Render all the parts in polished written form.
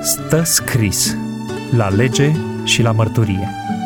Stă scris la lege și la mărturie.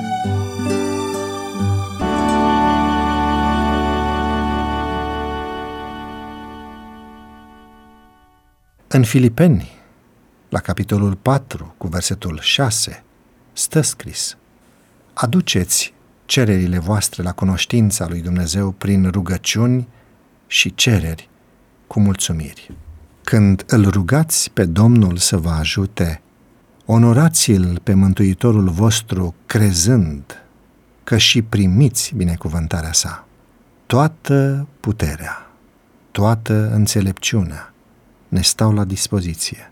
În Filipeni, la capitolul 4, cu versetul 6, stă scris: aduceți cererile voastre la cunoștința lui Dumnezeu prin rugăciuni și cereri cu mulțumiri. Când îl rugați pe Domnul să vă ajute, onorați-l pe Mântuitorul vostru crezând că și primiți binecuvântarea sa. Toată puterea, toată înțelepciunea ne stau la dispoziție.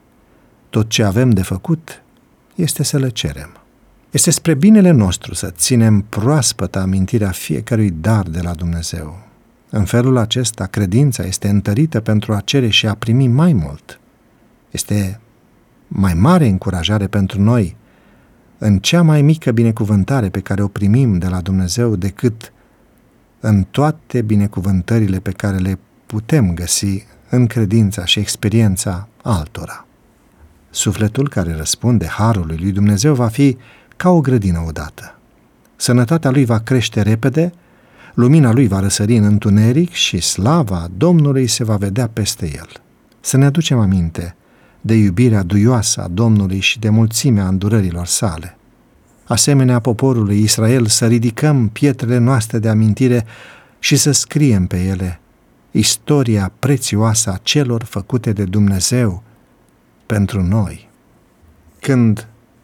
Tot ce avem de făcut este să le cerem. Este spre binele nostru să ținem proaspătă amintirea fiecărui dar de la Dumnezeu. În felul acesta, credința este întărită pentru a cere și a primi mai mult. Este mai mare încurajare pentru noi în cea mai mică binecuvântare pe care o primim de la Dumnezeu decât în toate binecuvântările pe care le putem găsi în credința și experiența altora. Sufletul care răspunde harului lui Dumnezeu va fi ca o grădină odată. Sănătatea lui va crește repede, lumina lui va răsări în întuneric și slava Domnului se va vedea peste el. Să ne aducem aminte de iubirea duioasă a Domnului și de mulțimea îndurărilor sale. Asemenea poporului Israel, să ridicăm pietrele noastre de amintire și să scriem pe ele istoria prețioasă a celor făcute de Dumnezeu pentru noi. Când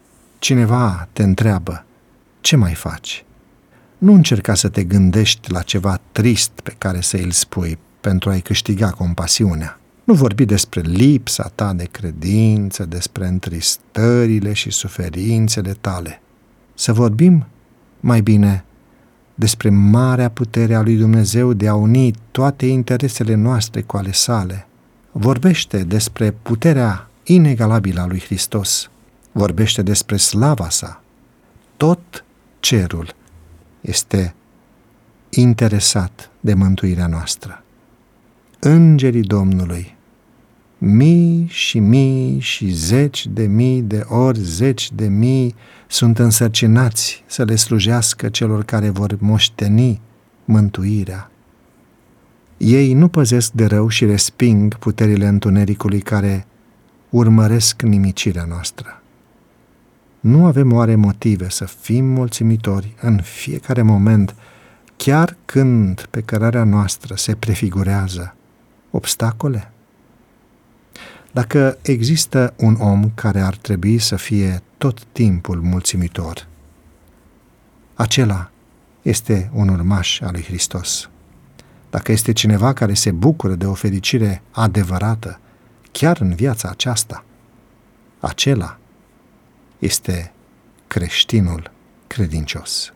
cineva te întreabă: ce mai faci? Nu încerca să te gândești la ceva trist pe care să îl spui pentru a-i câștiga compasiunea. Nu vorbi despre lipsa ta de credință, despre întristările și suferințele tale. Să vorbim mai bine despre marea putere a lui Dumnezeu de a uni toate interesele noastre cu ale sale. Vorbește despre puterea inegalabilă a lui Hristos. Vorbește despre slava sa. Tot cerul este interesat de mântuirea noastră. Îngerii Domnului, mii și mii și zeci de mii de ori zeci de mii, sunt însărcinați să le slujească celor care vor moșteni mântuirea. Ei nu păzesc de rău și resping puterile întunericului care urmăresc nimicirea noastră. Nu avem oare motive să fim mulțumitori în fiecare moment, chiar când pe cărarea noastră se prefigurează obstacole? Dacă există un om care ar trebui să fie tot timpul mulțumitor, acela este un urmaș al lui Hristos. Dacă este cineva care se bucură de o fericire adevărată, chiar în viața aceasta, acela este creștinul credincios.